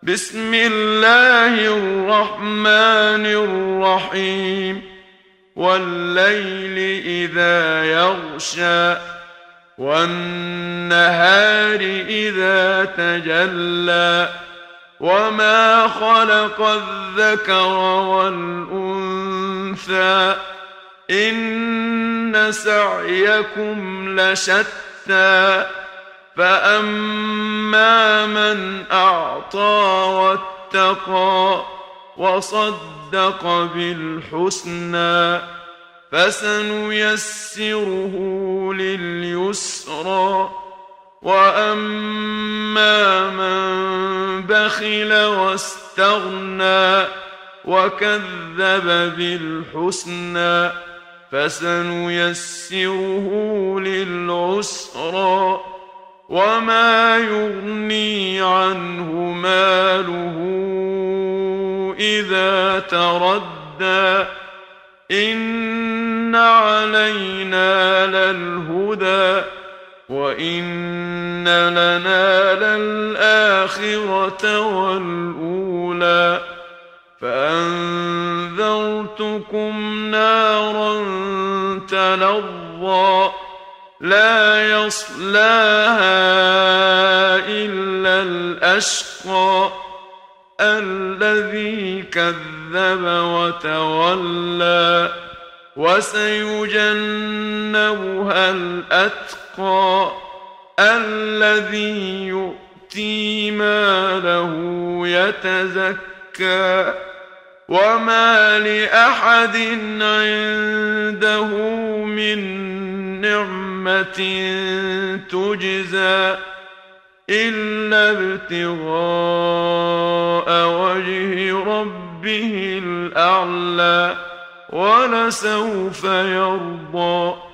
بسم الله الرحمن الرحيم والليل إذا يغشى والنهار إذا تجلى وما خلق الذكر والأنثى إن سعيكم لشتى فأما من أعطى واتقى وصدق بالحسنى فسنيسره لليسرى وأما من بخل واستغنى وكذب بالحسنى فسنيسره للعسرى وما يغني عنه ماله إذا تردى إن علينا للهدى وإن لنا للآخرة والأولى فأنذرتكم نارا تلظى لا يصلاها إلا الأشقى الذي كذب وتولى وسيجنبها الأتقى الذي يؤتي ماله يتزكى وما لأحد عنده من نعمة تجزى إلا ابتغاء وجه ربه الأعلى ولسوف يرضى.